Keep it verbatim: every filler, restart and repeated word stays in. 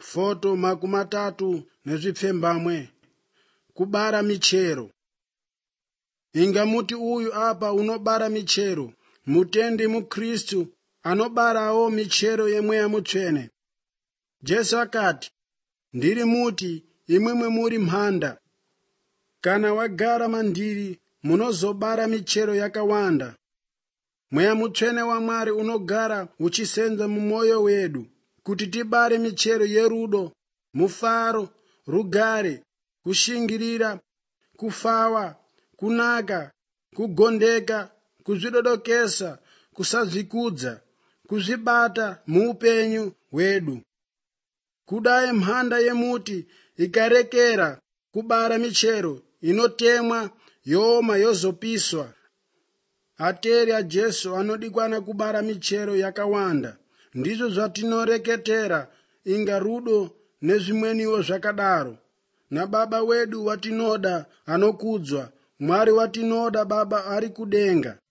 foto makumatatu nezvipfembamwe. Kubara michero. Inga muti uyu apa unobara michero, mutendi mukristu anobarawo michero yemweya mutsvene. Jesu akati, ndiri muti, imwimwe muri mhanda. Kana wagara mandiri, munozobara michero yakawanda. Mweya mutsvene waMwari unogara uchisenza mumwoyo wedu, kuti tibare michero yerudo, mufaro, rugare, kushingirira, kufawa, kunaka, kugondeka, kuzvidodokesa, kusazvikudza, kuzvibata muupenyu hwedu. Kudai mhanda yemuti ikarekera kubara michero, inotemwa, yooma, yozopiswa. Ateri aJesu anodikwana kubara michero yakawanda. Ndizvo zvatinoreketera, inga rudo nezvimweniwo zvakadaro. NaBaba wedu watinoda anokudzwa, Mwari watinoda Baba ari kudenga.